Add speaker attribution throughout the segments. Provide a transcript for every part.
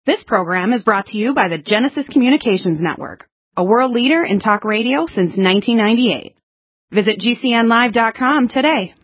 Speaker 1: This program is brought to you by the Genesis Communications Network, a world leader in talk radio since 1998. Visit GCNlive.com today.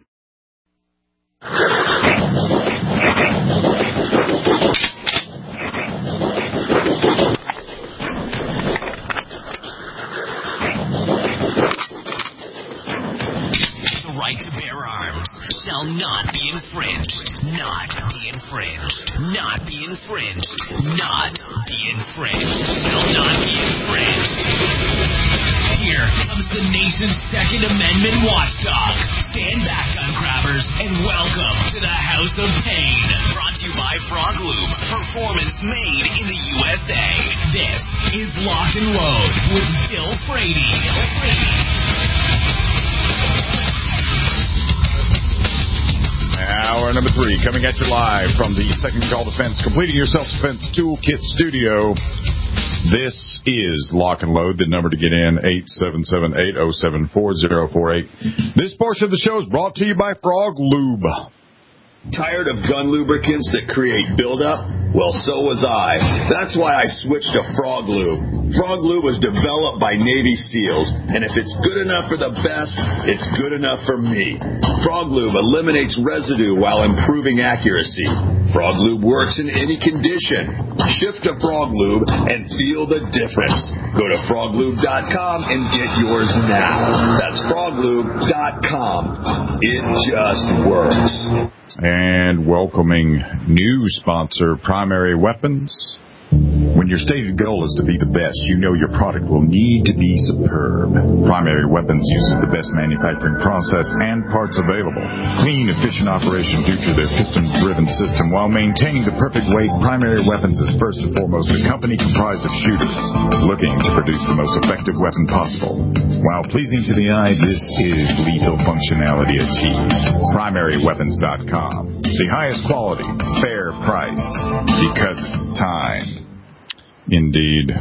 Speaker 2: The right to bear arms shall not be infringed. Not be infringed. Not be infringed. Not be infringed. Shall not be infringed. Here comes the nation's Second Amendment watchdog. Stand back, gun grabbers, and welcome to the House of Pain. Brought to you by Frog Lube. Performance made in the USA. This is Lock and Load with Bill Frady.
Speaker 3: Hour number 3, coming at you live from the Second Call Defense, completing your self-defense toolkit studio. This is Lock and Load. The number to get in, 877-807-4048. This portion of the show is brought to you by Frog Lube.
Speaker 4: Tired of gun lubricants that create buildup? Well, so was I. That's why I switched to Frog Lube. Frog Lube was developed by Navy SEALs, and if it's good enough for the best, it's good enough for me. Frog Lube eliminates residue while improving accuracy. Frog Lube works in any condition. Shift to Frog Lube and feel the difference. Go to froglube.com and get yours now. That's froglube.com. It just works.
Speaker 3: And welcoming new sponsor, Primary Weapons. When your stated goal is to be the best, you know your product will need to be superb. Primary Weapons uses the best manufacturing process and parts available. Clean, efficient operation due to their piston-driven system. While maintaining the perfect weight, Primary Weapons is first and foremost a company comprised of shooters looking to produce the most effective weapon possible. While pleasing to the eye, this is lethal functionality achieved. PrimaryWeapons.com. The highest quality, fair price, because it's time. Indeed.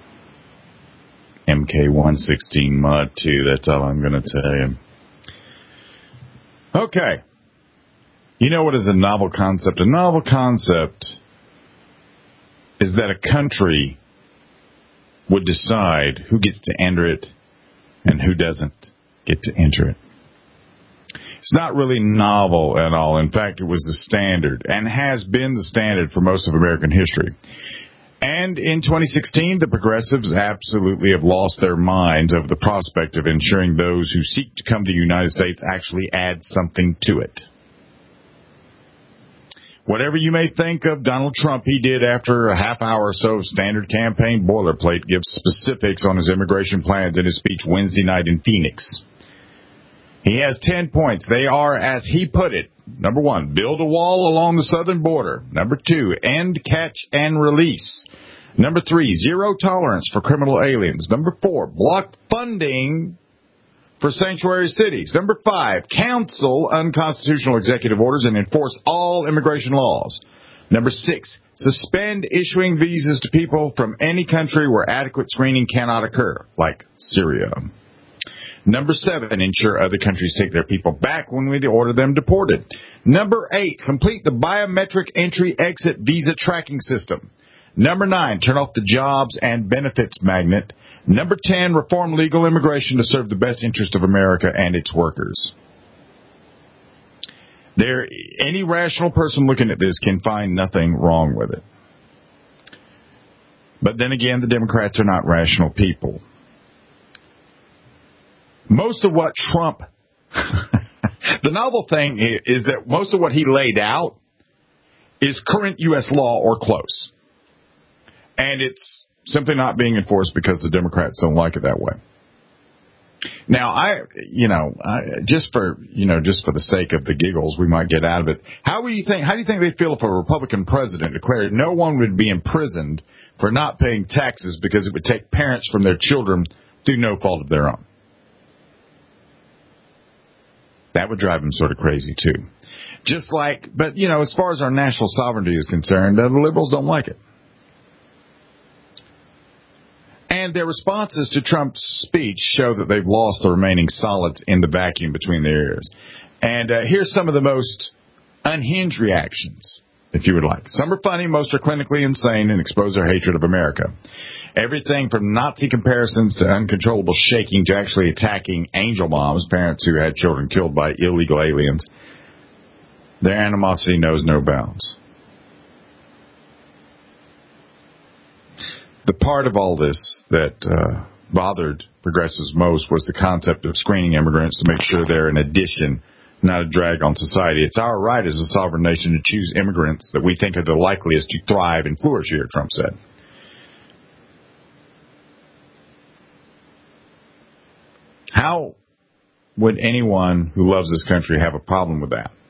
Speaker 3: MK116 Mod 2, that's all I'm going to tell you. Okay. You know what is a novel concept? A novel concept is that a country would decide who gets to enter it and who doesn't get to enter it. It's not really novel at all. In fact, it was the standard and has been the standard for most of American history. And in 2016, the progressives absolutely have lost their minds over the prospect of ensuring those who seek to come to the United States actually add something to it. Whatever you may think of Donald Trump, he did, after a half hour or so of standard campaign boilerplate, give specifics on his immigration plans in his speech Wednesday night in Phoenix. He has 10 points. They are, as he put it, number 1, build a wall along the southern border. Number 2, end, catch, and release. Number 3, zero tolerance for criminal aliens. Number 4, block funding for sanctuary cities. Number 5, cancel unconstitutional executive orders and enforce all immigration laws. Number 6, suspend issuing visas to people from any country where adequate screening cannot occur, like Syria. Number 7, ensure other countries take their people back when we order them deported. Number 8, complete the biometric entry-exit visa tracking system. Number 9, turn off the jobs and benefits magnet. Number 10, reform legal immigration to serve the best interest of America and its workers. Any rational person looking at this can find nothing wrong with it. But then again, the Democrats are not rational people. Most of what Trump, the novel thing is that most of what he laid out is current U.S. law or close. And it's simply not being enforced because the Democrats don't like it that way. Now, just for the sake of the giggles, we might get out of it. How do you think they feel if a Republican president declared no one would be imprisoned for not paying taxes because it would take parents from their children through no fault of their own? That would drive them sort of crazy, too. But as far as our national sovereignty is concerned, the liberals don't like it. And their responses to Trump's speech show that they've lost the remaining solids in the vacuum between their ears. And here's some of the most unhinged reactions if you would like. Some are funny, most are clinically insane and expose their hatred of America. Everything from Nazi comparisons to uncontrollable shaking to actually attacking angel moms, parents who had children killed by illegal aliens. Their animosity knows no bounds. The part of all this that bothered progressives most was the concept of screening immigrants to make sure they're an addition, not a drag on society. It's our right as a sovereign nation to choose immigrants that we think are the likeliest to thrive and flourish here, Trump said. How would anyone who loves this country have a problem with that?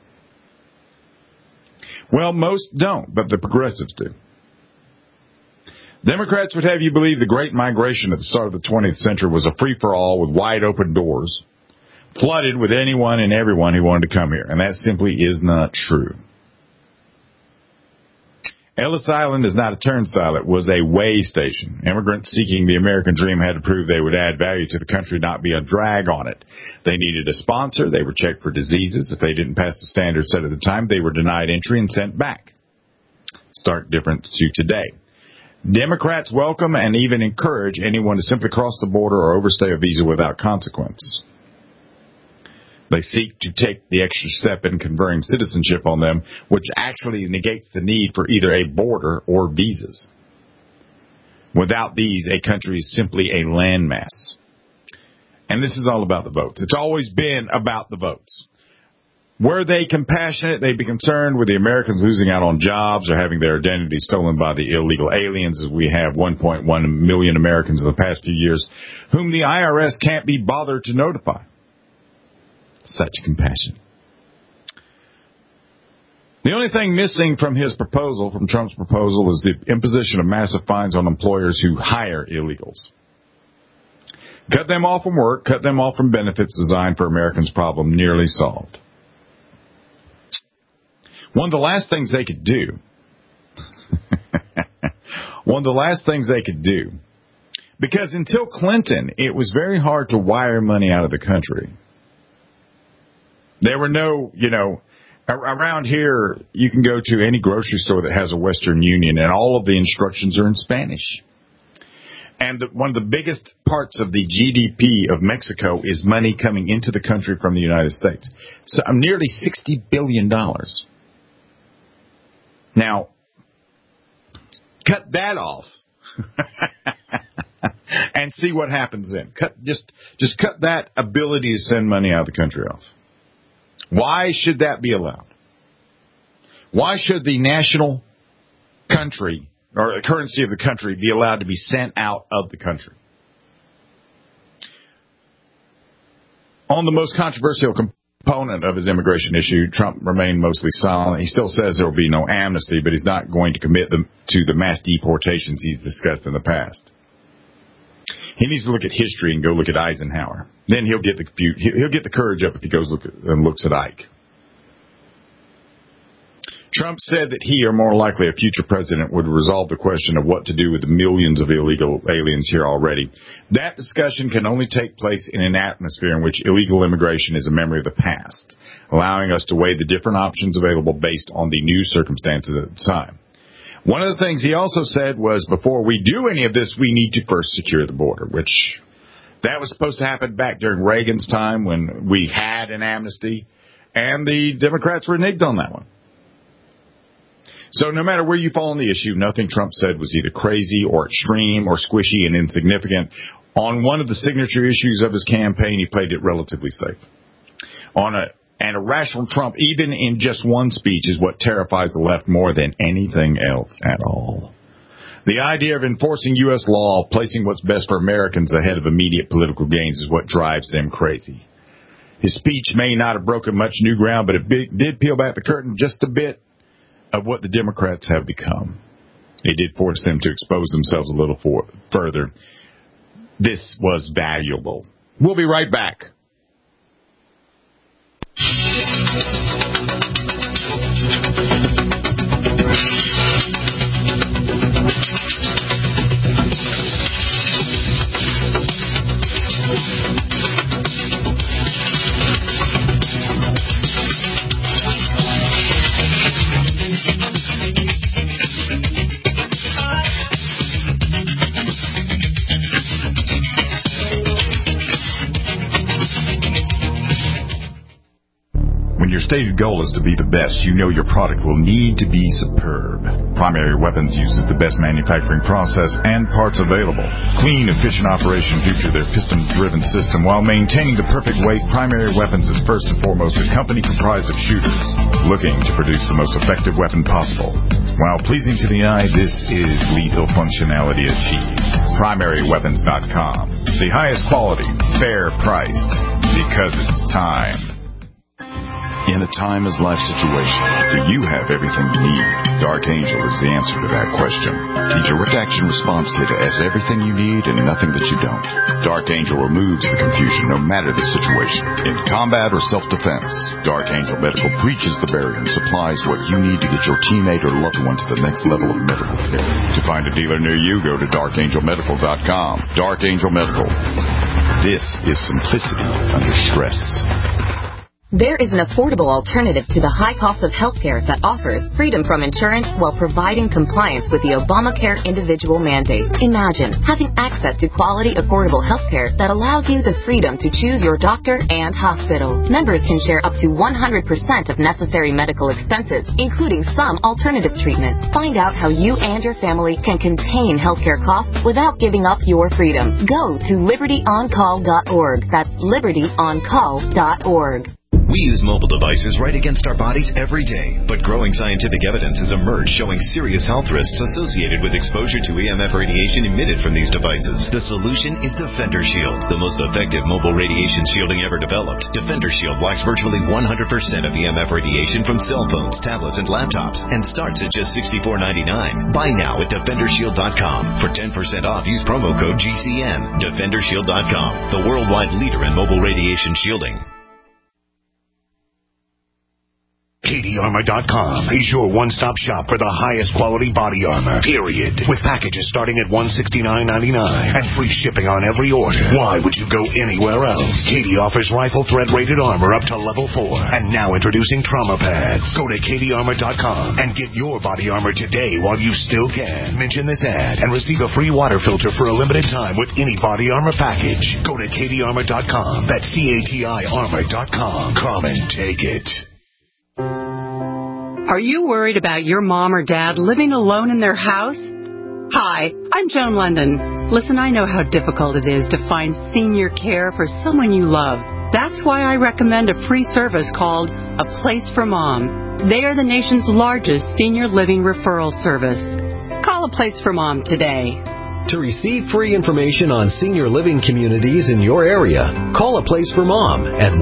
Speaker 3: Well, most don't, but the progressives do. Democrats would have you believe the Great Migration at the start of the 20th century was a free-for-all with wide open doors, flooded with anyone and everyone who wanted to come here, and that simply is not true. Ellis Island is not a turnstile. It was a way station. Immigrants seeking the American dream had to prove they would add value to the country, not be a drag on it. They needed a sponsor. They were checked for diseases. If they didn't pass the standards set at the time, they were denied entry and sent back. Stark difference to today. Democrats welcome and even encourage anyone to simply cross the border or overstay a visa without consequence. They seek to take the extra step in conferring citizenship on them, which actually negates the need for either a border or visas. Without these, a country is simply a landmass. And this is all about the votes. It's always been about the votes. Were they compassionate, they'd be concerned with the Americans losing out on jobs or having their identity stolen by the illegal aliens, as we have 1.1 million Americans in the past few years, whom the IRS can't be bothered to notify. Such compassion. The only thing missing from Trump's proposal, is the imposition of massive fines on employers who hire illegals. Cut them off from work, cut them off from benefits designed for Americans, problem nearly solved. One of the last things they could do, because until Clinton, it was very hard to wire money out of the country. There were no, around here, you can go to any grocery store that has a Western Union, and all of the instructions are in Spanish. And one of the biggest parts of the GDP of Mexico is money coming into the country from the United States. So nearly $60 billion. Now, cut that off and see what happens then. Just cut that ability to send money out of the country off. Why should that be allowed? Why should the national country or the currency of the country be allowed to be sent out of the country? On the most controversial component of his immigration issue, Trump remained mostly silent. He still says there will be no amnesty, but he's not going to commit to the mass deportations he's discussed in the past. He needs to look at history and go look at Eisenhower. Then he'll get the courage up if he goes and looks at Ike. Trump said that he, or more likely a future president, would resolve the question of what to do with the millions of illegal aliens here already. That discussion can only take place in an atmosphere in which illegal immigration is a memory of the past, allowing us to weigh the different options available based on the new circumstances at the time. One of the things he also said was, before we do any of this, we need to first secure the border, which that was supposed to happen back during Reagan's time when we had an amnesty, and the Democrats reneged on that one. So no matter where you fall on the issue, nothing Trump said was either crazy or extreme or squishy and insignificant. On one of the signature issues of his campaign, he played it relatively safe. And a rational Trump, even in just one speech, is what terrifies the left more than anything else at all. The idea of enforcing U.S. law, placing what's best for Americans ahead of immediate political gains, is what drives them crazy. His speech may not have broken much new ground, but it did peel back the curtain just a bit of what the Democrats have become. It did force them to expose themselves a little further. This was valuable. We'll be right back. stated goal is to be the best, you know your product will need to be superb. Primary Weapons uses the best manufacturing process and parts available. Clean, efficient operation due to their piston-driven system. While maintaining the perfect weight, Primary Weapons is first and foremost a company comprised of shooters looking to produce the most effective weapon possible. While pleasing to the eye, this is lethal functionality achieved. PrimaryWeapons.com. The highest quality, fair priced, because it's time. In a timeless life situation, do you have everything you need? Dark Angel is the answer to that question. The Direct Action Response Kit has everything you need and nothing that you don't. Dark Angel removes the confusion no matter the situation. In combat or self-defense, Dark Angel Medical breaches the barrier and supplies what you need to get your teammate or loved one to the next level of medical care. To find a dealer near you, go to darkangelmedical.com. Dark Angel Medical. This is simplicity under stress.
Speaker 5: There is an affordable alternative to the high cost of healthcare that offers freedom from insurance while providing compliance with the Obamacare individual mandate. Imagine having access to quality, affordable healthcare that allows you the freedom to choose your doctor and hospital. Members can share up to 100% of necessary medical expenses, including some alternative treatments. Find out how you and your family can contain healthcare costs without giving up your freedom. Go to libertyoncall.org. That's libertyoncall.org.
Speaker 6: We use mobile devices right against our bodies every day, but growing scientific evidence has emerged showing serious health risks associated with exposure to EMF radiation emitted from these devices. The solution is Defender Shield, the most effective mobile radiation shielding ever developed. Defender Shield blocks virtually 100% of EMF radiation from cell phones, tablets, and laptops, and starts at just $64.99. Buy now at DefenderShield.com. For 10% off, use promo code GCN. DefenderShield.com, the worldwide leader in mobile radiation shielding.
Speaker 7: KDArmor.com is your one-stop shop for the highest quality body armor, period. With packages starting at $169.99 and free shipping on every order. Why would you go anywhere else? KD offers rifle thread-rated armor up to level 4. And now introducing trauma pads. Go to KDArmor.com and get your body armor today while you still can. Mention this ad and receive a free water filter for a limited time with any body armor package. Go to KDArmor.com. That's CATI armor.com. Come and take it.
Speaker 8: Are you worried about your mom or dad living alone in their house? Hi, I'm Joan London. Listen, I know how difficult it is to find senior care for someone you love. That's why I recommend a free service called A Place for Mom. They are the nation's largest senior living referral service. Call A Place for Mom today.
Speaker 9: To receive free information on senior living communities in your area, call A Place for Mom at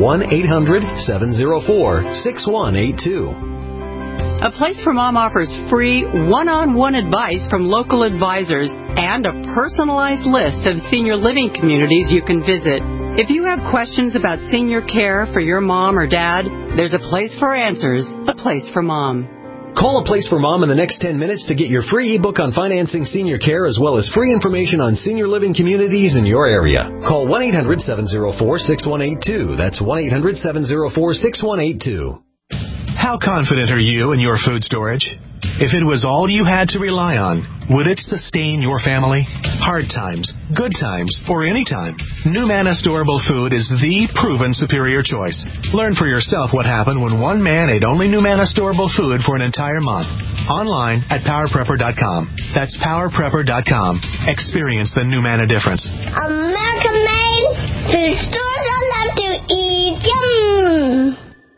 Speaker 9: 1-800-704-6182.
Speaker 8: A Place for Mom offers free one-on-one advice from local advisors and a personalized list of senior living communities you can visit. If you have questions about senior care for your mom or dad, there's a place for answers, A Place for Mom.
Speaker 9: Call A Place for Mom in the next 10 minutes to get your free ebook on financing senior care as well as free information on senior living communities in your area. Call 1-800-704-6182. That's 1-800-704-6182.
Speaker 10: How confident are you in your food storage? If it was all you had to rely on, would it sustain your family? Hard times, good times, or any time, NuManna Storable Food is the proven superior choice. Learn for yourself what happened when one man ate only NuManna Storable Food for an entire month. Online at PowerPrepper.com. That's PowerPrepper.com. Experience the NuManna difference.
Speaker 11: American made food stores I love to eat. Yum!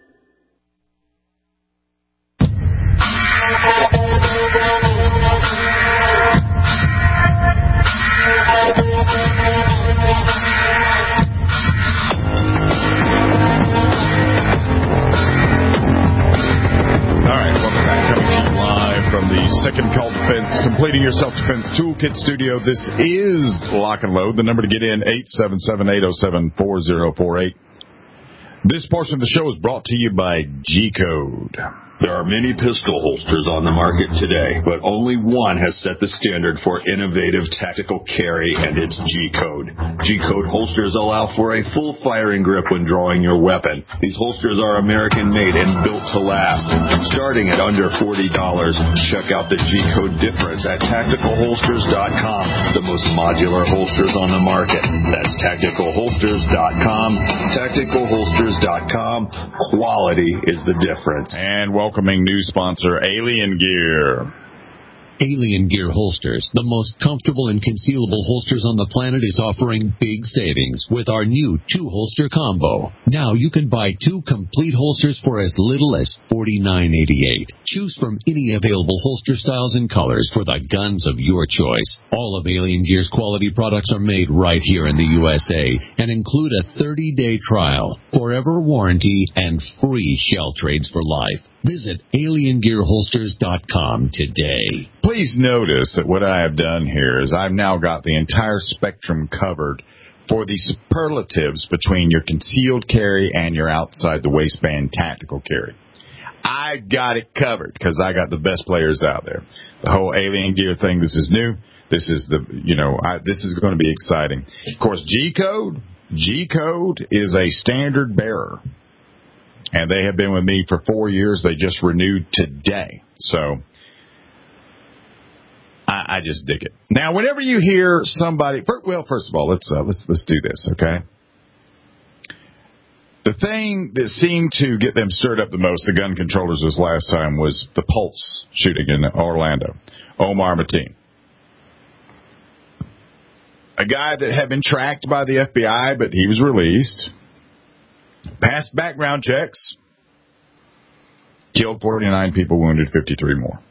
Speaker 3: Second Call Defense, completing your self-defense toolkit studio. This is Lock and Load. The number to get in, 877-807-4048. This portion of the show is brought to you by G-Code.
Speaker 4: There are many pistol holsters on the market today, but only one has set the standard for innovative tactical carry, and it's G-Code. G-Code holsters allow for a full firing grip when drawing your weapon. These holsters are American-made and built to last. Starting at under $40, check out the G-Code difference at TacticalHolsters.com, the most modular holsters on the market. That's TacticalHolsters.com. TacticalHolsters.com. Quality is the difference.
Speaker 3: And welcoming new sponsor, Alien Gear.
Speaker 12: Alien Gear Holsters, the most comfortable and concealable holsters on the planet, is offering big savings with our new 2-holster combo. Now you can buy 2 complete holsters for as little as $49.88. Choose from any available holster styles and colors for the guns of your choice. All of Alien Gear's quality products are made right here in the USA and include a 30-day trial, forever warranty, and free shell trades for life. Visit AlienGearHolsters.com today.
Speaker 3: Please notice that what I have done here is I've now got the entire spectrum covered for the superlatives between your concealed carry and your outside the waistband tactical carry. I got it covered because I got the best players out there. The whole Alien Gear thing, this is new. This is this is going to be exciting. Of course, G-Code is a standard bearer. And they have been with me for 4 years. They just renewed today. So I just dig it. Now, whenever you hear somebody, first of all, let's do this, okay? The thing that seemed to get them stirred up the most, the gun controllers this last time, was the Pulse shooting in Orlando. Omar Mateen. A guy that had been tracked by the FBI, but he was released. Passed background checks, killed 49 people, wounded 53 more.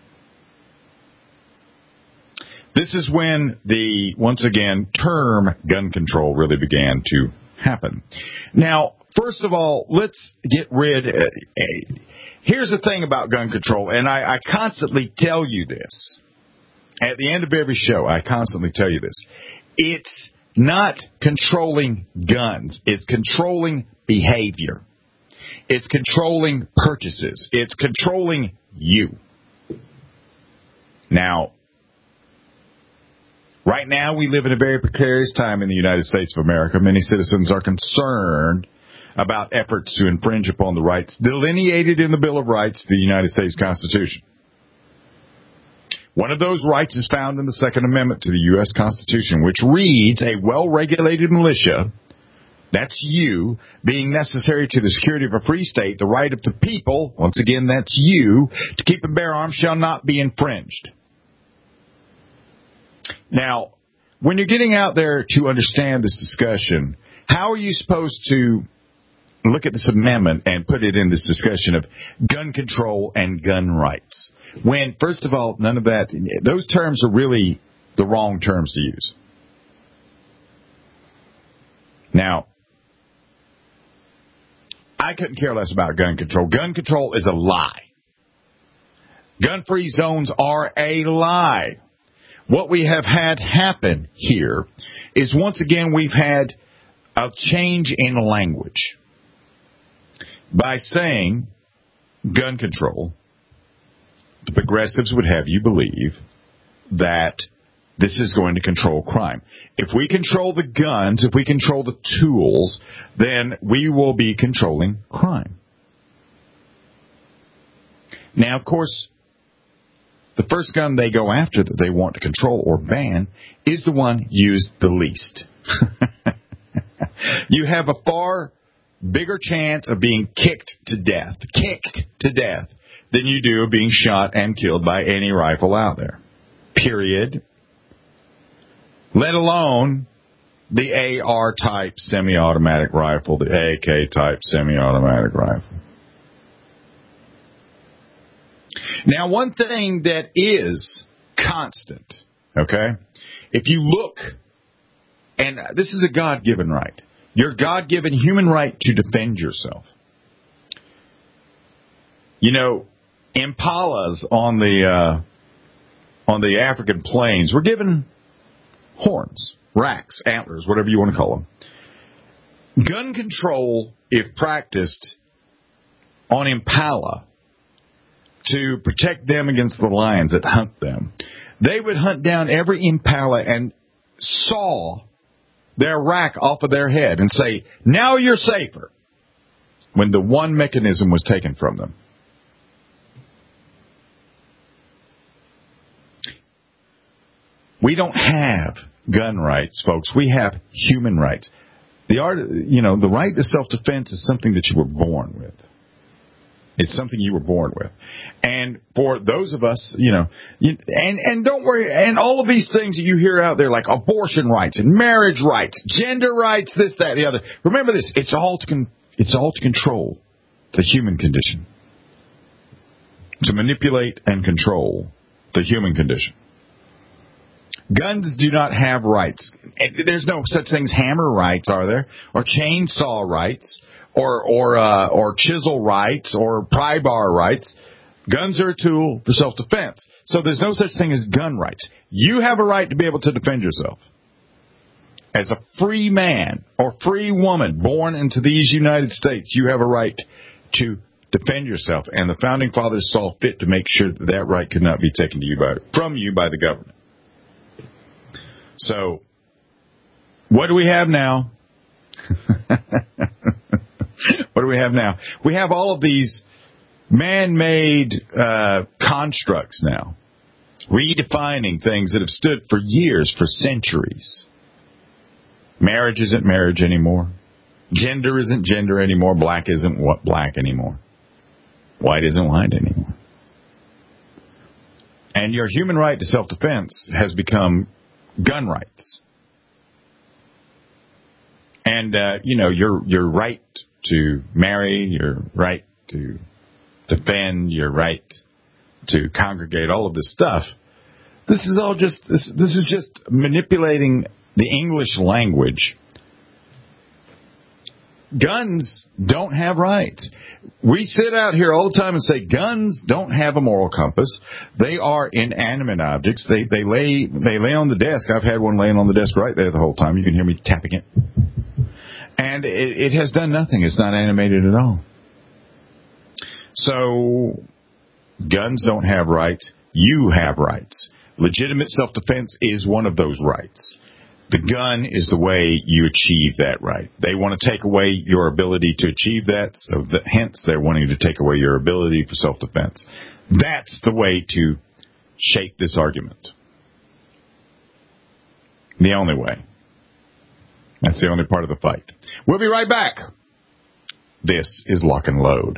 Speaker 3: This is when the, once again, term gun control really began to happen. Now, first of all, let's get rid. Here's the thing about gun control, and I constantly tell you this. At the end of every show, I constantly tell you this. It's not controlling guns. It's controlling behavior. It's controlling purchases. It's controlling you. Now, right now we live in a very precarious time in the United States of America. Many citizens are concerned about efforts to infringe upon the rights delineated in the Bill of Rights, the United States Constitution. One of those rights is found in the Second Amendment to the U.S. Constitution, which reads, a well-regulated militia, that's you, being necessary to the security of a free state, the right of the people, once again, that's you, to keep and bear arms shall not be infringed. Now, when you're getting out there to understand this discussion, how are you supposed to look at this amendment and put it in this discussion of gun control and gun rights? When, first of all, none of that, those terms are really the wrong terms to use. Now, I couldn't care less about gun control. Gun control is a lie. Gun-free zones are a lie. What we have had happen here is, once again, we've had a change in language. By saying gun control, the progressives would have you believe that this is going to control crime. If we control the guns, if we control the tools, then we will be controlling crime. Now, of course, the first gun they go after that they want to control or ban is the one used the least. You have a far bigger chance of being kicked to death, than you do of being shot and killed by any rifle out there. Period. Let alone the AR-type semi-automatic rifle, the AK-type semi-automatic rifle. Now, one thing that is constant, okay, if you look, and this is a God-given right, your God-given human right to defend yourself. You know, impalas on the African plains were given horns, racks, antlers, whatever you want to call them. Gun control, if practiced on impala, to protect them against the lions that hunt them. They would hunt down every impala and saw their rack off of their head and say, now you're safer, when the one mechanism was taken from them. We don't have gun rights, folks. We have human rights. The right to self-defense is something that you were born with. It's something you were born with. And for those of us, and don't worry, and all of these things that you hear out there, like abortion rights and marriage rights, gender rights, this, that, the other. Remember this, it's all to control the human condition. To manipulate and control the human condition. Guns do not have rights. There's no such thing as hammer rights, are there? Or chainsaw rights? Or chisel rights, or pry bar rights. Guns are a tool for self-defense. So there's no such thing as gun rights. You have a right to be able to defend yourself. As a free man or free woman born into these United States, you have a right to defend yourself. And the Founding Fathers saw fit to make sure that that right could not be taken from you by the government. So, what do we have now? What do we have now? We have all of these man-made constructs now, redefining things that have stood for years, for centuries. Marriage isn't marriage anymore. Gender isn't gender anymore. Black isn't black anymore. White isn't white anymore. And your human right to self-defense has become gun rights. And, your right to marry, your right to defend, your right to congregate, all of this stuff. This is all just this is just manipulating the English language. Guns don't have rights. We sit out here all the time and say guns don't have a moral compass. They are inanimate objects. They lay on the desk. I've had one laying on the desk right there the whole time. You can hear me tapping it. And it has done nothing. It's not animated at all. So, guns don't have rights. You have rights. Legitimate self-defense is one of those rights. The gun is the way you achieve that right. They want to take away your ability to achieve that, so hence they're wanting to take away your ability for self-defense. That's the way to shape this argument. The only way. That's the only part of the fight. We'll be right back. This is Lock and Load.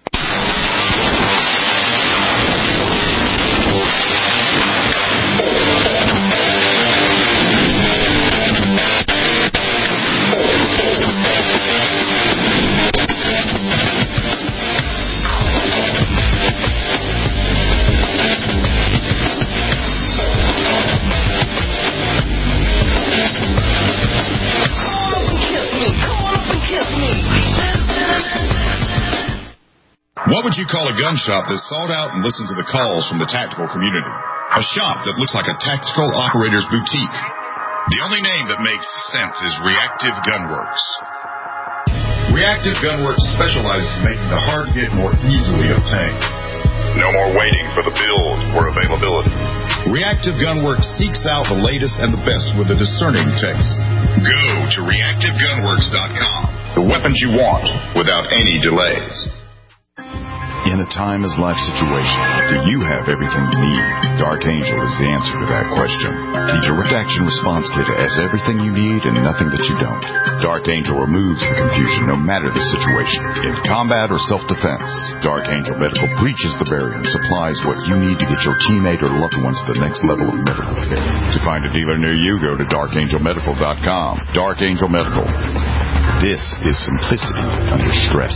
Speaker 13: What would you call a gun shop that sought out and listened to the calls from the tactical community? A shop that looks like a tactical operator's boutique. The only name that makes sense is Reactive Gunworks. Reactive Gunworks specializes in making the hard get more easily obtained. No more waiting for the build or availability. Reactive Gunworks seeks out the latest and the best with a discerning taste. Go to reactivegunworks.com. The weapons you want without any delays.
Speaker 3: In a time as life situation, do you have everything you need? Dark Angel is the answer to that question. The Direct Action Response Kit has everything you need and nothing that you don't. Dark Angel removes the confusion no matter the situation. In combat or self-defense, Dark Angel Medical breaches the barrier and supplies what you need to get your teammate or loved ones to the next level of medical care. To find a dealer near you, go to darkangelmedical.com. Dark Angel Medical. This is simplicity under stress.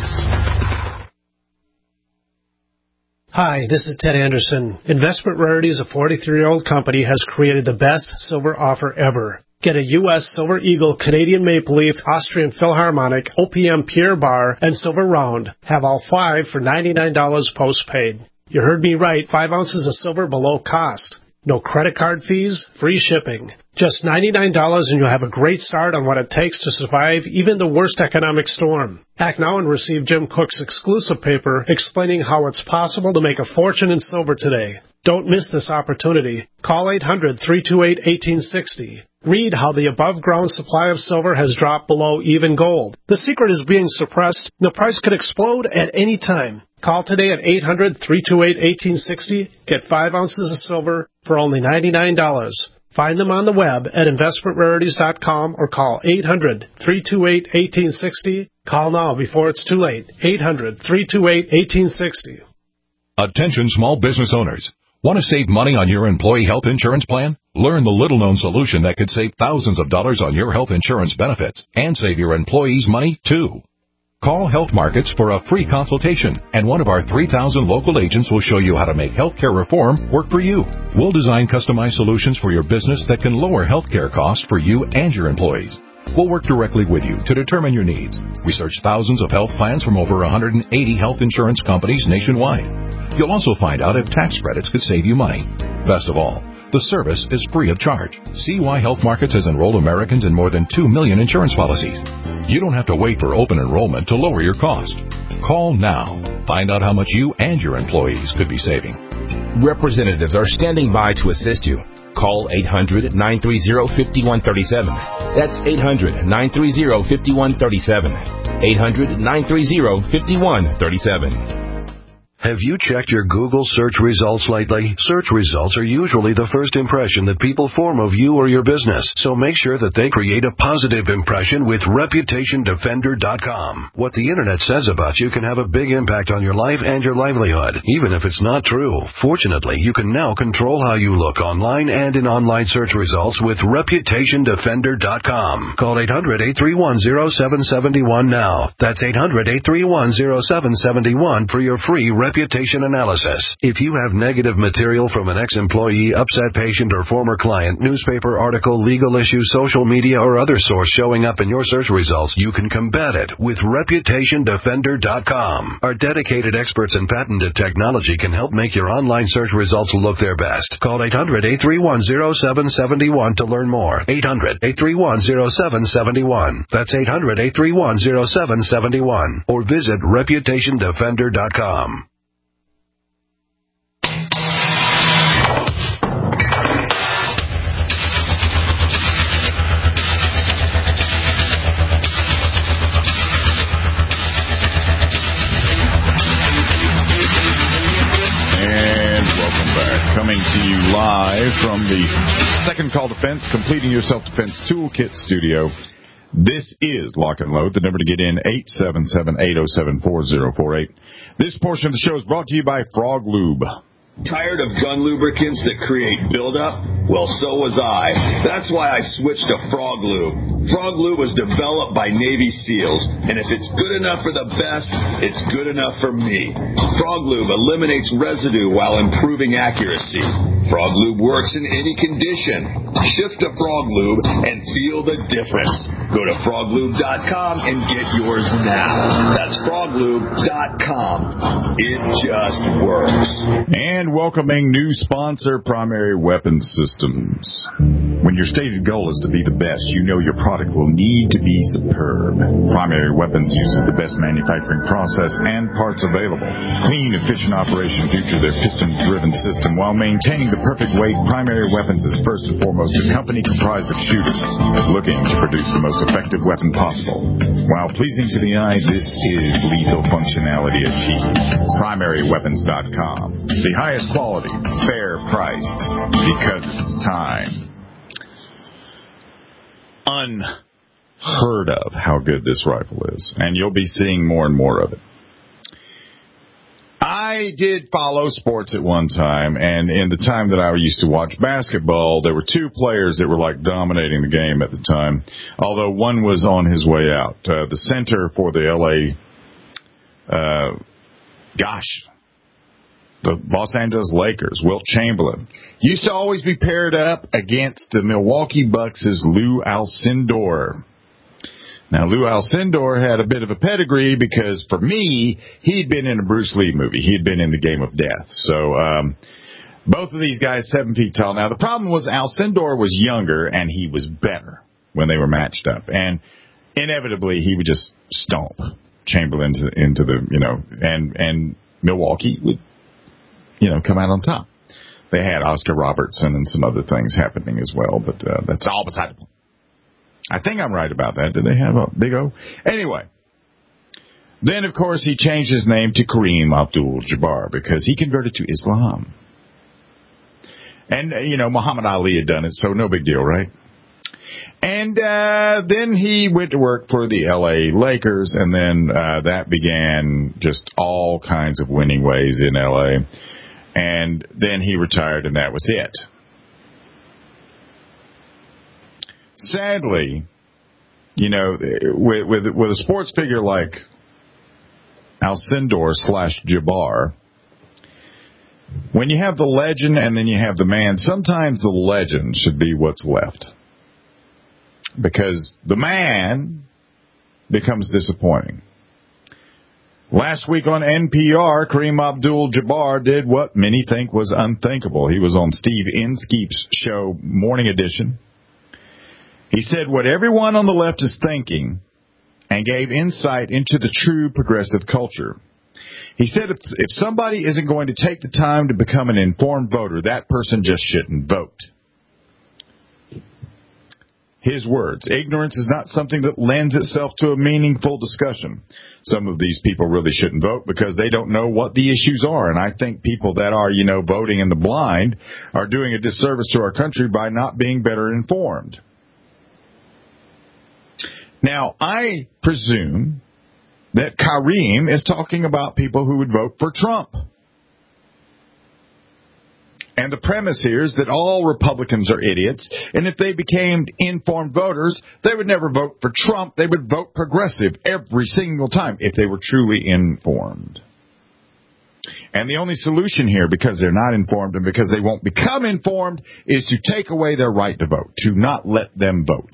Speaker 14: Hi, this is Ted Anderson. Investment Rarities, a 43-year-old company, has created the best silver offer ever. Get a U.S. Silver Eagle, Canadian Maple Leaf, Austrian Philharmonic, OPM Pierre Bar, and Silver Round. Have all 5 for $99 postpaid. You heard me right, 5 ounces of silver below cost. No credit card fees, free shipping. Just $99 and you'll have a great start on what it takes to survive even the worst economic storm. Act now and receive Jim Cook's exclusive paper explaining how it's possible to make a fortune in silver today. Don't miss this opportunity. Call 800-328-1860. Read how the above-ground supply of silver has dropped below even gold. The secret is being suppressed. The price could explode at any time. Call today at 800-328-1860. Get 5 ounces of silver for only $99. Find them on the web at investmentrarities.com or call 800-328-1860. Call now before it's too late. 800-328-1860.
Speaker 15: Attention small business owners. Want to save money on your employee health insurance plan? Learn the little-known solution that could save thousands of dollars on your health insurance benefits and save your employees money, too. Call Health Markets for a free consultation, and one of our 3,000 local agents will show you how to make healthcare reform work for you. We'll design customized solutions for your business that can lower healthcare costs for you and your employees. We'll work directly with you to determine your needs. We search thousands of health plans from over 180 health insurance companies nationwide. You'll also find out if tax credits could save you money. Best of all, the service is free of charge. See why Health Markets has enrolled Americans in more than 2 million insurance policies. You don't have to wait for open enrollment to lower your cost. Call now. Find out how much you and your employees could be saving.
Speaker 16: Representatives are standing by to assist you. Call 800-930-5137. That's 800-930-5137. 800-930-5137.
Speaker 7: Have you checked your Google search results lately? Search results are usually the first impression that people form of you or your business, so make sure that they create a positive impression with ReputationDefender.com. What the Internet says about you can have a big impact on your life and your livelihood, even if it's not true. Fortunately, you can now control how you look online and in online search results with ReputationDefender.com. Call 800-831-0771 now. That's 800-831-0771 for your free reputation analysis. If you have negative material from an ex-employee, upset patient, or former client, newspaper article, legal issue, social media, or other source showing up in your search results, you can combat it with ReputationDefender.com. Our dedicated experts and patented technology can help make your online search results look their best. Call 800-831-0771 to learn more. 800-831-0771. That's 800-831-0771. Or visit ReputationDefender.com.
Speaker 3: Coming to you live from the Second Call Defense, Completing Your Self-Defense Toolkit studio. This is Lock and Load. The number to get in, 877-807-4048. This portion of the show is brought to you by Frog Lube.
Speaker 4: Tired of gun lubricants that create buildup? Well, so was I. That's why I switched to Frog Lube. Frog Lube was developed by Navy SEALs, and if it's good enough for the best, it's good enough for me. Frog Lube eliminates residue while improving accuracy. Frog Lube works in any condition. Shift to Frog Lube and feel the difference. Go to froglube.com and get yours now. That's froglube.com. It just works.
Speaker 3: And welcoming new sponsor, Primary Weapons Systems. When your stated goal is to be the best, you know your product will need to be superb. Primary Weapons uses the best manufacturing process and parts available. Clean, efficient operation due to their piston-driven system. While maintaining the perfect weight, Primary Weapons is first and foremost a company comprised of shooters looking to produce the most effective weapon possible. While pleasing to the eye, this is lethal functionality achieved. PrimaryWeapons.com. The highest quality, fair priced, because it's time. Unheard of how good this rifle is, and you'll be seeing more and more of it. I did follow sports at one time, and in the time that I used to watch basketball, there were two players that were like dominating the game at the time, although one was on his way out. The center for the the Los Angeles Lakers, Wilt Chamberlain, used to always be paired up against the Milwaukee Bucks' Lou Alcindor. Now, Lou Alcindor had a bit of a pedigree because, for me, he'd been in a Bruce Lee movie. He'd been in The Game of Death. So Both of ththese guys 7 feet tall. Now, the problem was Alcindor was younger, and he was better when they were matched up. And inevitably, he would just stomp Chamberlain into the, and Milwaukee would, come out on top. They had Oscar Robertson and some other things happening as well, but that's all beside the point. I think I'm right about that. Did they have a Big O? Anyway. Then, of course, he changed his name to Kareem Abdul-Jabbar because he converted to Islam. And, Muhammad Ali had done it, so no big deal, right? And then he went to work for the L.A. Lakers, and then that began just all kinds of winning ways in L.A., and then he retired, and that was it. Sadly, with a sports figure like Alcindor/Jabbar, when you have the legend and then you have the man, sometimes the legend should be what's left. Because the man becomes disappointing. Last week on NPR, Kareem Abdul-Jabbar did what many think was unthinkable. He was on Steve Inskeep's show, Morning Edition. He said what everyone on the left is thinking and gave insight into the true progressive culture. He said if somebody isn't going to take the time to become an informed voter, that person just shouldn't vote. His words, ignorance is not something that lends itself to a meaningful discussion. Some of these people really shouldn't vote because they don't know what the issues are. And I think people that are, voting in the blind are doing a disservice to our country by not being better informed. Now, I presume that Kareem is talking about people who would vote for Trump. And the premise here is that all Republicans are idiots, and if they became informed voters, they would never vote for Trump. They would vote progressive every single time if they were truly informed. And the only solution here, because they're not informed and because they won't become informed, is to take away their right to vote, to not let them vote.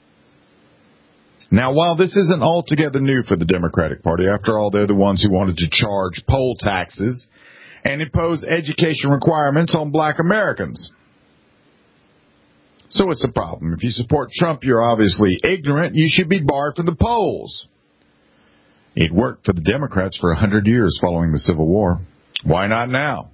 Speaker 3: Now, while this isn't altogether new for the Democratic Party, after all, they're the ones who wanted to charge poll taxes and impose education requirements on black Americans. So what's the problem? If you support Trump, you're obviously ignorant. You should be barred from the polls. It worked for the Democrats for 100 years following the Civil War. Why not now?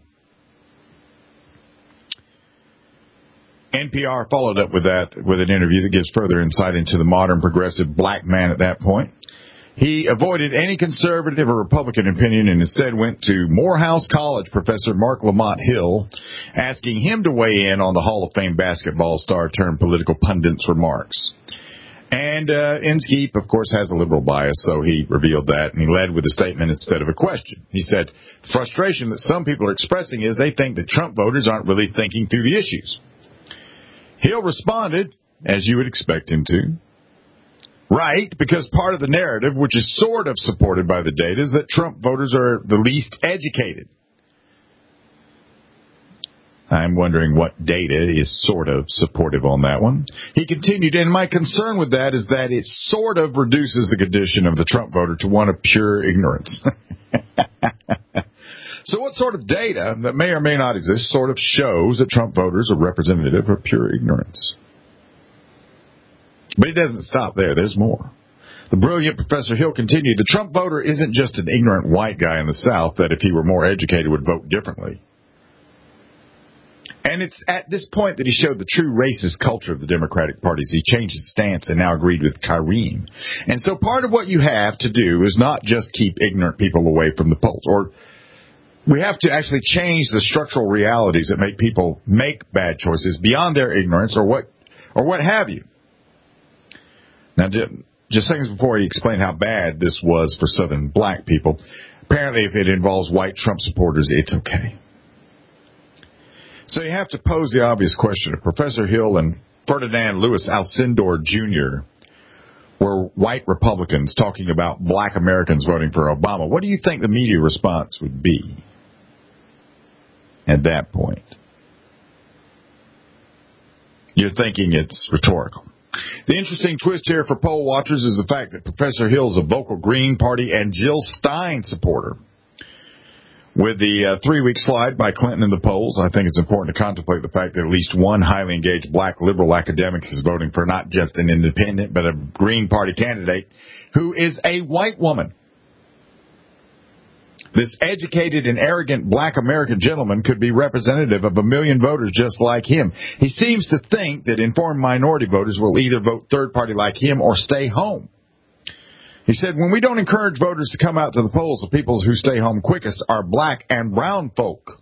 Speaker 3: NPR followed up with that with an interview that gives further insight into the modern progressive black man at that point. He avoided any conservative or Republican opinion and instead went to Morehouse College professor Mark Lamont Hill, asking him to weigh in on the Hall of Fame basketball star turned political pundit's remarks. And Inskeep, of course, has a liberal bias, so he revealed that, and he led with a statement instead of a question. He said, the frustration that some people are expressing is they think that Trump voters aren't really thinking through the issues. Hill responded, as you would expect him to. Right, because part of the narrative, which is sort of supported by the data, is that Trump voters are the least educated. I'm wondering what data is sort of supportive on that one. He continued, and my concern with that is that it sort of reduces the condition of the Trump voter to one of pure ignorance. So what sort of data that may or may not exist sort of shows that Trump voters are representative of pure ignorance? But he doesn't stop there. There's more. The brilliant Professor Hill continued, the Trump voter isn't just an ignorant white guy in the South that if he were more educated would vote differently. And it's at this point that he showed the true racist culture of the Democratic Party. He changed his stance and now agreed with Kareem. And so part of what you have to do is not just keep ignorant people away from the polls, or we have to actually change the structural realities that make people make bad choices beyond their ignorance or what have you. Now, just seconds before he explained how bad this was for Southern black people, apparently if it involves white Trump supporters, it's okay. So you have to pose the obvious question. If Professor Hill and Ferdinand Lewis Alcindor Jr. were white Republicans talking about black Americans voting for Obama, what do you think the media response would be at that point? You're thinking it's rhetorical. The interesting twist here for poll watchers is the fact that Professor Hill is a vocal Green Party and Jill Stein supporter. With the 3-week slide by Clinton in the polls, I think it's important to contemplate the fact that at least one highly engaged black liberal academic is voting for not just an independent, but a Green Party candidate who is a white woman. This educated and arrogant black American gentleman could be representative of 1 million voters just like him. He seems to think that informed minority voters will either vote third party like him or stay home. He said, when we don't encourage voters to come out to the polls, the people who stay home quickest are black and brown folk.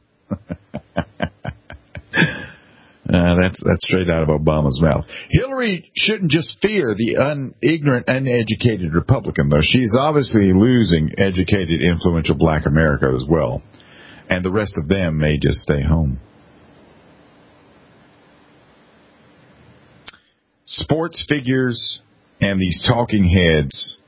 Speaker 3: That's straight out of Obama's mouth. Hillary shouldn't just fear the ignorant, uneducated Republican, though. She's obviously losing educated, influential black America as well. And the rest of them may just stay home. Sports figures and these talking heads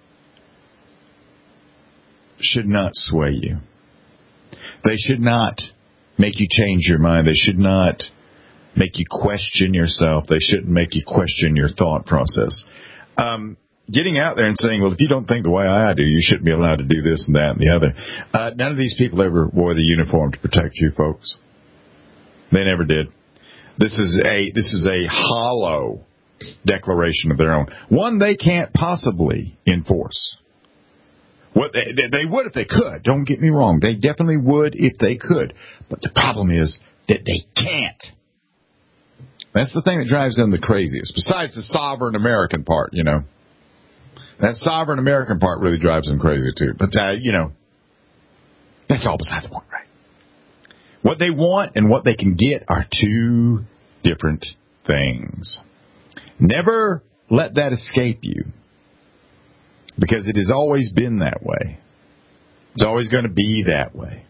Speaker 3: should not sway you. They should not make you change your mind. They should not make you question yourself. They shouldn't make you question your thought process. Getting out there and saying, well, if you don't think the way I do, you shouldn't be allowed to do this and that and the other. None of these people ever wore the uniform to protect you, folks. They never did. This is a hollow declaration of their own, one they can't possibly enforce. What they would if they could. Don't get me wrong. They definitely would if they could. But the problem is that they can't. That's the thing that drives them the craziest. Besides the sovereign American part, you know. That sovereign American part really drives them crazy, too. But, you know, that's all beside the point, right? What they want and what they can get are two different things. Never let that escape you. Because it has always been that way. It's always going to be that way.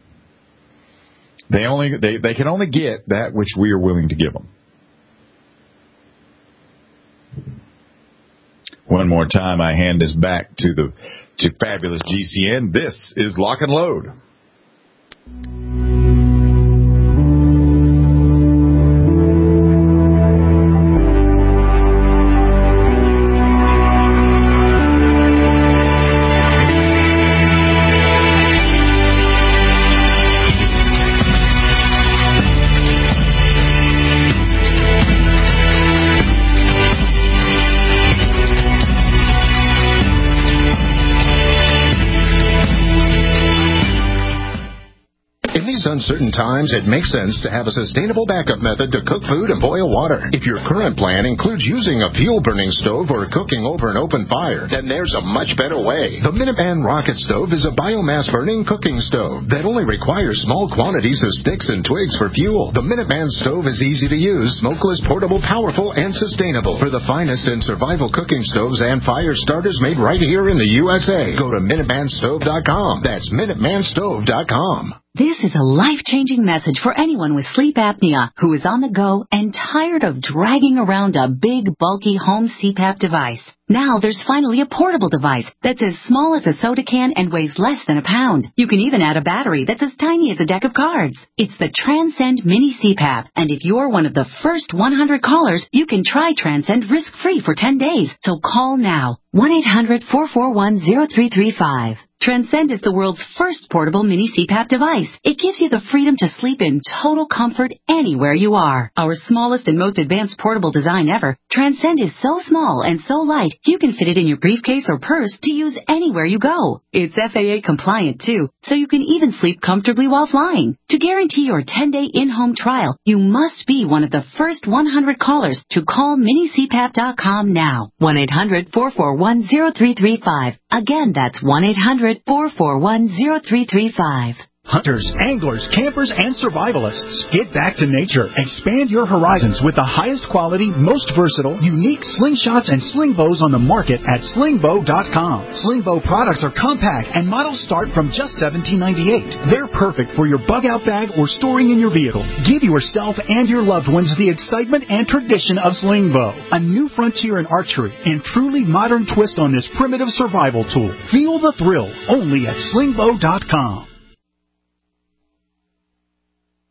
Speaker 3: They can only get that which we are willing to give them. One more time, I hand this back to fabulous GCN. This is Lock and Load.
Speaker 17: Uncertain times, it makes sense to have a sustainable backup method to cook food and boil water. If your current plan includes using a fuel-burning stove or cooking over an open fire, then there's a much better way. The Minuteman Rocket Stove is a biomass-burning cooking stove that only requires small quantities of sticks and twigs for fuel. The Minuteman Stove is easy to use, smokeless, portable, powerful, and sustainable. For the finest in survival cooking stoves and fire starters made right here in the USA, go to MinutemanStove.com. That's MinutemanStove.com.
Speaker 18: This is a life-changing message for anyone with sleep apnea who is on the go and tired of dragging around a big, bulky home CPAP device. Now there's finally a portable device that's as small as a soda can and weighs less than a pound. You can even add a battery that's as tiny as a deck of cards. It's the Transcend Mini CPAP, and if you're one of the first 100 callers, you can try Transcend risk-free for 10 days. So call now, 1-800-441-0335. Transcend is the world's first portable mini CPAP device. It gives you the freedom to sleep in total comfort anywhere you are. Our smallest and most advanced portable design ever, Transcend is so small and so light, you can fit it in your briefcase or purse to use anywhere you go. It's FAA compliant too, so you can even sleep comfortably while flying. To guarantee your 10-day in-home trial, you must be one of the first 100 callers to call minicpap.com now. 1-800-441-0335. Again, that's 1-800-441-0335.
Speaker 19: Hunters, anglers, campers, and survivalists. Get back to nature. Expand your horizons with the highest quality, most versatile, unique slingshots and sling bows on the market at slingbow.com. Slingbow products are compact and models start from just $17.98. They're perfect for your bug out bag or storing in your vehicle. Give yourself and your loved ones the excitement and tradition of Slingbow, a new frontier in archery and truly modern twist on this primitive survival tool. Feel the thrill only at slingbow.com.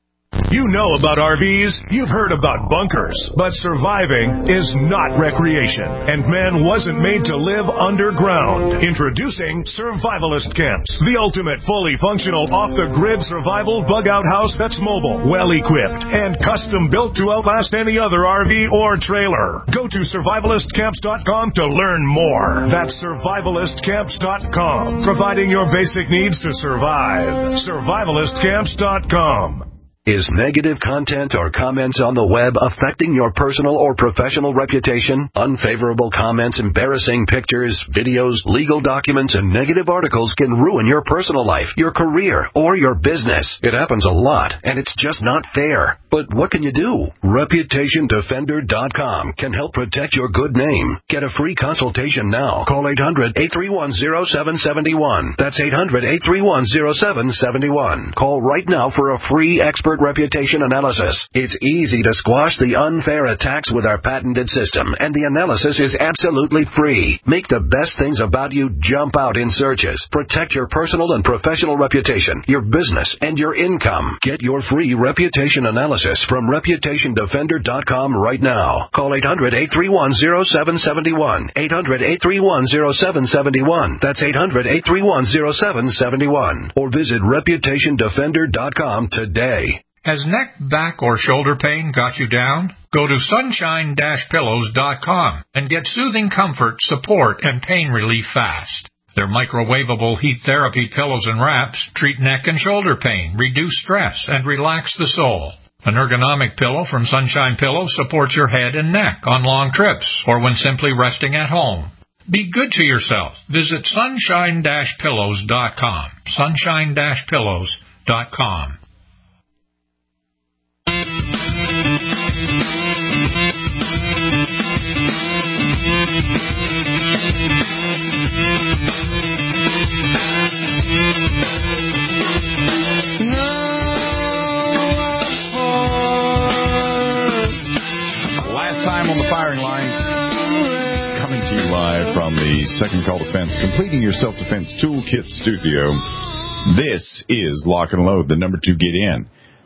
Speaker 20: You know about RVs, you've heard about bunkers, but surviving is not recreation, and man wasn't made to live underground. Introducing Survivalist Camps, the ultimate fully functional off-the-grid survival bug-out house that's mobile, well-equipped, and custom-built to outlast any other RV or trailer. Go to survivalistcamps.com to learn more. That's survivalistcamps.com, providing your basic needs to survive. survivalistcamps.com.
Speaker 21: Is negative content or comments on the web affecting your personal or professional reputation? Unfavorable comments, embarrassing pictures, videos, legal documents, and negative articles can ruin your personal life, your career, or your business. It happens a lot, and it's just not fair. But what can you do? ReputationDefender.com can help protect your good name. Get a free consultation now. Call 800-831-0771. That's 800-831-0771. Call right now for a free expert reputation analysis. It's easy to squash the unfair attacks with our patented system, and the analysis is absolutely free. Make the best things about you jump out in searches. Protect your personal and professional reputation, your business, and your income. Get your free reputation analysis from ReputationDefender.com right now. Call 800-831-0771. 800-831-0771. That's 800-831-0771. Or visit ReputationDefender.com today.
Speaker 22: Has neck, back, or shoulder pain got you down? Go to sunshine-pillows.com and get soothing comfort, support, and pain relief fast. Their microwavable heat therapy pillows and wraps treat neck and shoulder pain, reduce stress, and relax the soul. An ergonomic pillow from Sunshine Pillows supports your head and neck on long trips or when simply resting at home. Be good to yourself. Visit sunshine-pillows.com. sunshine-pillows.com.
Speaker 3: Last time on the firing lines, coming to you live from the Second Call Defense, completing your self-defense toolkit studio. This is Lock and Load, the number to get in,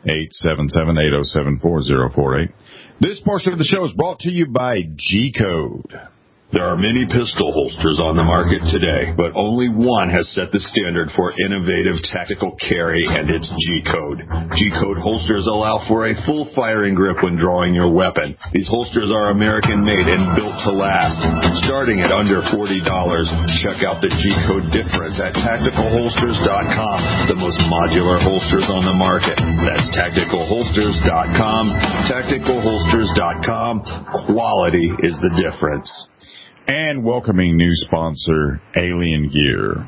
Speaker 3: 877-807-4048. This portion of the show is brought to you by G-Code.
Speaker 4: There are many pistol holsters on the market today, but only one has set the standard for innovative tactical carry, and it's G-Code. G-Code holsters allow for a full firing grip when drawing your weapon. These holsters are American-made and built to last. Starting at under $40, check out the G-Code difference at TacticalHolsters.com, the most modular holsters on the market. That's TacticalHolsters.com. TacticalHolsters.com. Quality is the difference.
Speaker 3: And welcoming new sponsor, Alien Gear.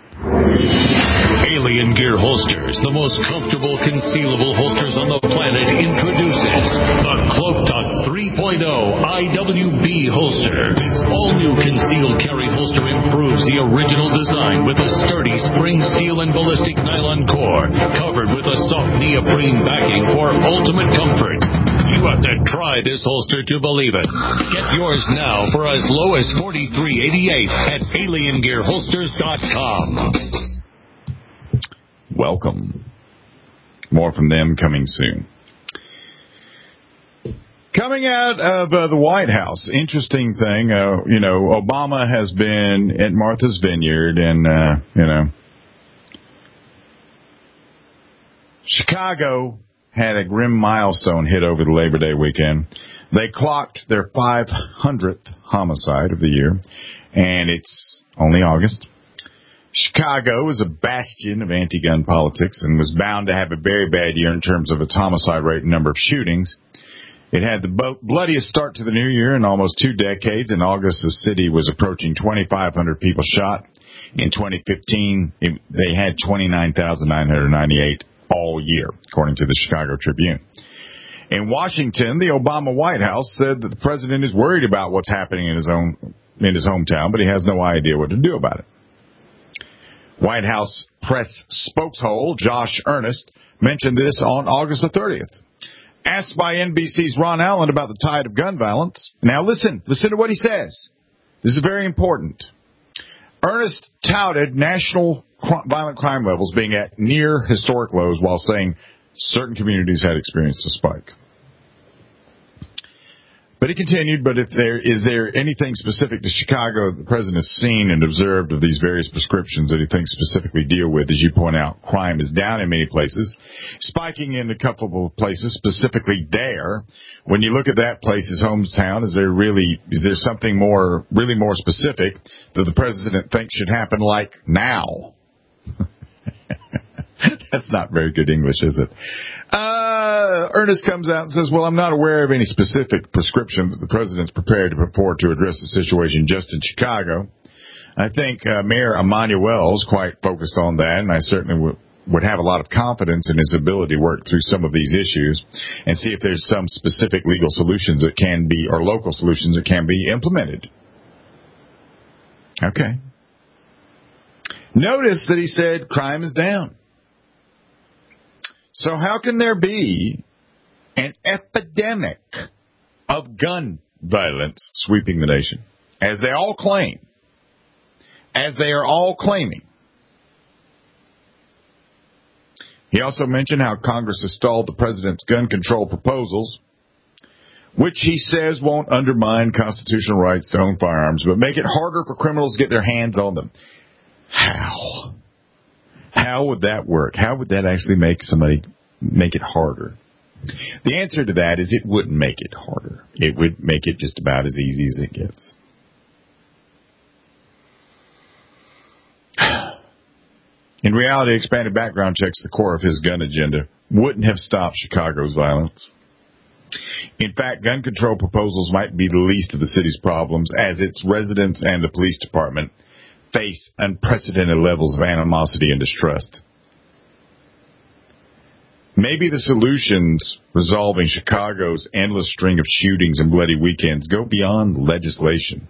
Speaker 12: Alien Gear Holsters, the most comfortable concealable holsters on the planet, introduces the Cloak Talk 3.0 IWB holster. This all-new concealed carry holster improves the original design with a sturdy spring steel and ballistic nylon core, covered with a soft neoprene backing for ultimate comfort. You have to try this holster to believe it. Get yours now for as low as $43.88 at AlienGearHolsters.com.
Speaker 3: Welcome. More from them coming soon. Coming out of the White House, interesting thing, Obama has been at Martha's Vineyard and, Chicago had a grim milestone hit over the Labor Day weekend. They clocked their 500th homicide of the year, and it's only August. Chicago is a bastion of anti-gun politics and was bound to have a very bad year in terms of its homicide rate and number of shootings. It had the bloodiest start to the new year in almost 2 decades. In August, the city was approaching 2,500 people shot. In 2015, they had 29,998 all year, according to the Chicago Tribune. In Washington, the Obama White House said that the president is worried about what's happening in his hometown, but he has no idea what to do about it. White House press spokeshole Josh Earnest mentioned this on August the 30th. Asked by NBC's Ron Allen about the tide of gun violence. Now listen to what he says. This is very important. Earnest touted national violent crime levels being at near historic lows while saying Certain communities had experienced a spike. But he continued, but is there anything specific to Chicago that the president has seen and observed of these various prescriptions that he thinks specifically deal with? As you point out, crime is down in many places, spiking in a couple of places, specifically there. When you look at that place, his hometown, is there something really more specific that the president thinks should happen like now? That's not very good English, is it? Ernest comes out and says, well, I'm not aware of any specific prescription that the president's prepared to put forward to address the situation just in Chicago. I think Mayor Emanuel is quite focused on that, and I certainly would have a lot of confidence in his ability to work through some of these issues and see if there's some specific legal solutions that can be, or local solutions that can be implemented. Okay. Notice that he said crime is down. So how can there be an epidemic of gun violence sweeping the nation, as they all claim, as they are all claiming? He also mentioned how Congress has stalled the president's gun control proposals, which he says won't undermine constitutional rights to own firearms, but make it harder for criminals to get their hands on them. How? How would that work? How would that actually make it harder? The answer to that is it wouldn't make it harder. It would make it just about as easy as it gets. In reality, expanded background checks, the core of his gun agenda, wouldn't have stopped Chicago's violence. In fact, gun control proposals might be the least of the city's problems, as its residents and the police department face unprecedented levels of animosity and distrust. Maybe the solutions resolving Chicago's endless string of shootings and bloody weekends go beyond legislation.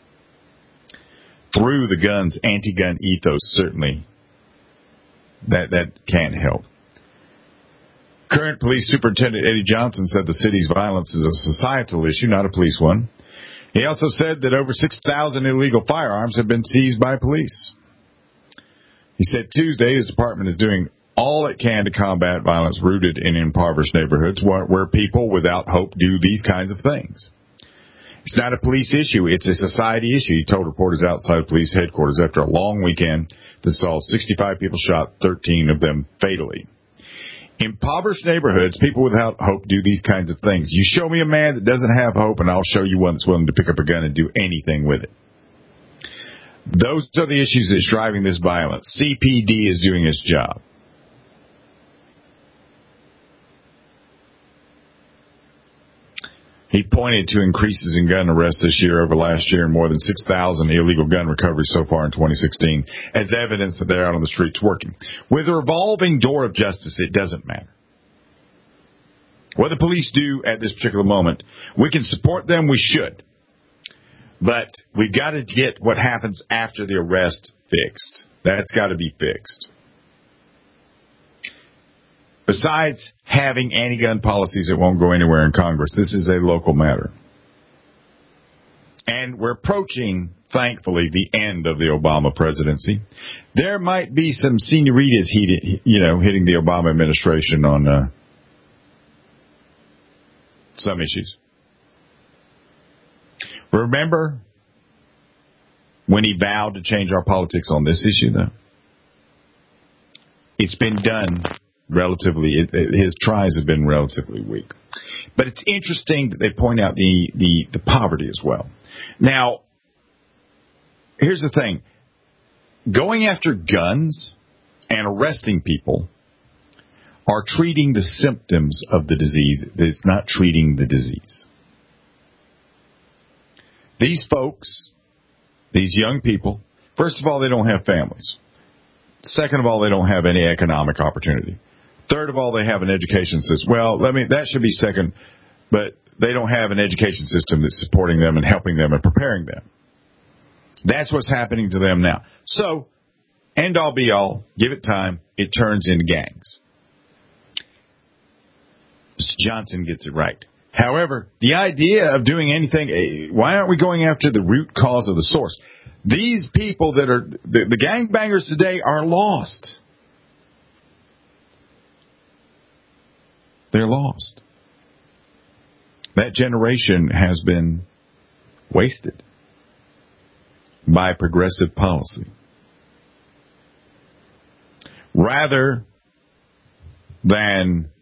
Speaker 3: Through the gun's anti-gun ethos, certainly, that can't help. Current Police Superintendent Eddie Johnson said the city's violence is a societal issue, not a police one. He also said that over 6,000 illegal firearms have been seized by police. He said Tuesday his department is doing all it can to combat violence rooted in impoverished neighborhoods where people without hope do these kinds of things. It's not a police issue, it's a society issue, he told reporters outside police headquarters after a long weekend that saw 65 people shot, 13 of them fatally. Impoverished neighborhoods, people without hope do these kinds of things. You show me a man that doesn't have hope, and I'll show you one that's willing to pick up a gun and do anything with it. Those are the issues that's driving this violence. CPD is doing its job. He pointed to increases in gun arrests this year over last year and more than 6,000 illegal gun recoveries so far in 2016 as evidence that they're out on the streets working. With a revolving door of justice, it doesn't matter what the police do at this particular moment. We can support them, we should. But we've got to get what happens after the arrest fixed. That's got to be fixed. Besides having anti-gun policies that won't go anywhere in Congress, this is a local matter. And we're approaching, thankfully, the end of the Obama presidency. There might be some senioritas hitting the Obama administration on some issues. Remember when he vowed to change our politics on this issue, though? It's been done relatively, his tries have been relatively weak. But it's interesting that they point out the poverty as well. Now, here's the thing. Going after guns and arresting people are treating the symptoms of the disease. It's not treating the disease. These folks, these young people, first of all, they don't have families. Second of all, they don't have any economic opportunity. Third of all, they have an education system. Well, that should be second, but they don't have an education system that's supporting them and helping them and preparing them. That's what's happening to them now. So, end all be all, give it time, it turns into gangs. Mr. Johnson gets it right. However, the idea of doing anything, why aren't we going after the root cause of the source? These people that are, the gangbangers today are lost. They're lost. That generation has been wasted by progressive policy. Rather than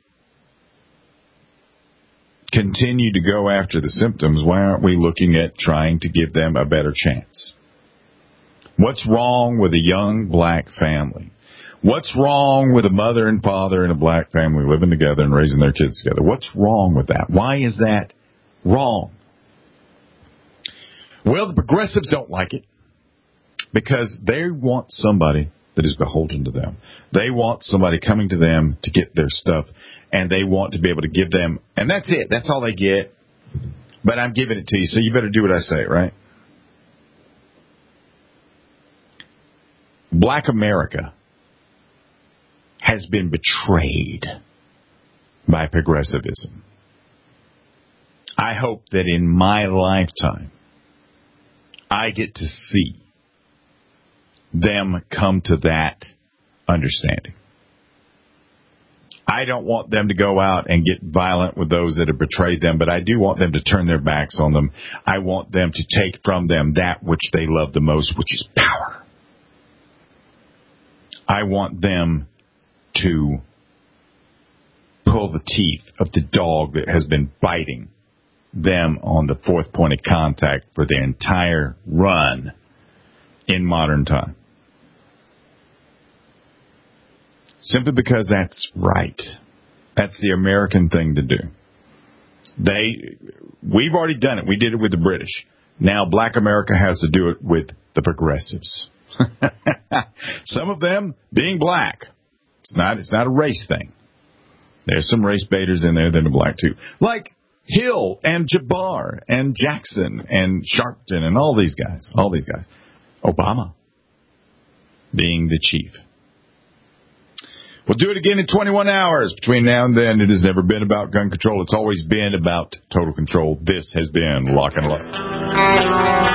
Speaker 3: continue to go after the symptoms, why aren't we looking at trying to give them a better chance? What's wrong with a young black family? What's wrong with a mother and father in a black family living together and raising their kids together? What's wrong with that? Why is that wrong? Well, the progressives don't like it because they want somebody that is beholden to them. They want somebody coming to them to get their stuff, and they want to be able to give them, and that's it. That's all they get. But I'm giving it to you, so you better do what I say, right? Black America has been betrayed by progressivism. I hope that in my lifetime, I get to see them come to that understanding. I don't want them to go out and get violent with those that have betrayed them, but I do want them to turn their backs on them. I want them to take from them that which they love the most, which is power. I want them to pull the teeth of the dog that has been biting them on the fourth point of contact for their entire run in modern time. Simply because that's right. That's the American thing to do. We've already done it. We did it with the British. Now black America has to do it with the progressives. Some of them being black. It's not a race thing. There's some race baiters in there that are black too. Like Hill and Jabbar and Jackson and Sharpton and all these guys. Obama being the chief. We'll do it again in 21 hours. Between now and then, it has never been about gun control. It's always been about total control. This has been Lock and Load.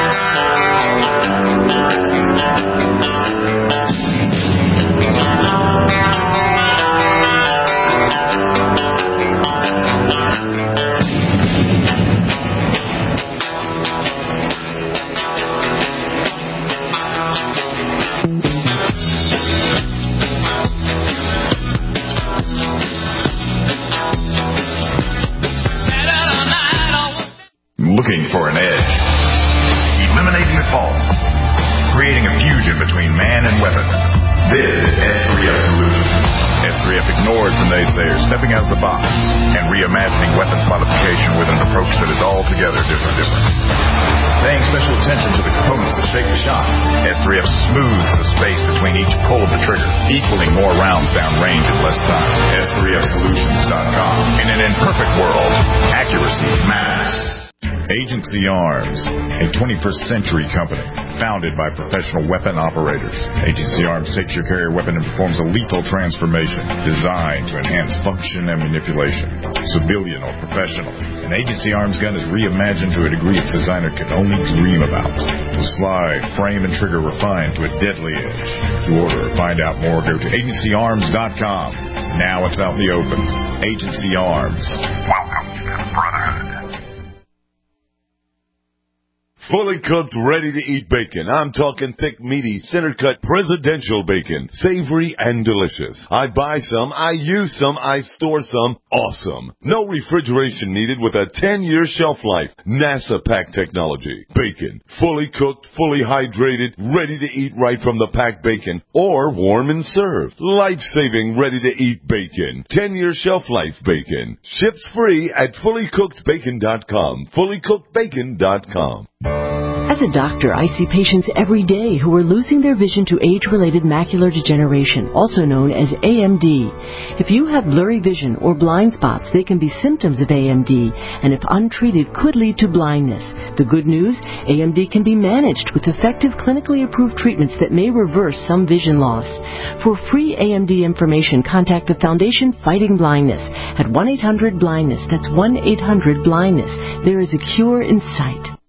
Speaker 13: Looking for an edge. Eliminating the false. Creating a fusion between man and weapon. This is S3F Solutions. S3F ignores the naysayers, stepping out of the box and reimagining weapons modification with an approach that is altogether different. Paying special attention to the components that shape the shot, S3F smooths the space between each pull of the trigger, equaling more rounds down range in less time. S3FSolutions.com. In an imperfect world, accuracy matters. Agency Arms, a 21st century company founded by professional weapon operators. Agency Arms takes your carrier weapon and performs a lethal transformation designed to enhance function and manipulation. Civilian or professional, an Agency Arms gun is reimagined to a degree its designer could only dream about. The slide, frame, and trigger refined to a deadly edge. To order or find out more, go to agencyarms.com. Now it's out in the open. Agency Arms. Welcome to the Brotherhood.
Speaker 1: Fully cooked, ready-to-eat bacon. I'm talking thick, meaty, center-cut, presidential bacon. Savory and delicious. I buy some, I use some, I store some. Awesome. No refrigeration needed with a 10-year shelf life. NASA pack technology. Bacon. Fully cooked, fully hydrated, ready to eat right from the packed bacon. Or warm and served. Life-saving, ready-to-eat bacon. 10-year shelf life bacon. Ships free at fullycookedbacon.com. Fullycookedbacon.com.
Speaker 2: As a doctor, I see patients every day who are losing their vision to age-related macular degeneration, also known as AMD. If you have blurry vision or blind spots, they can be symptoms of AMD, and if untreated, could lead to blindness. The good news, AMD can be managed with effective clinically approved treatments that may reverse some vision loss. For free AMD information, contact the Foundation Fighting Blindness at 1-800-BLINDNESS. That's 1-800-BLINDNESS. There is a cure in sight.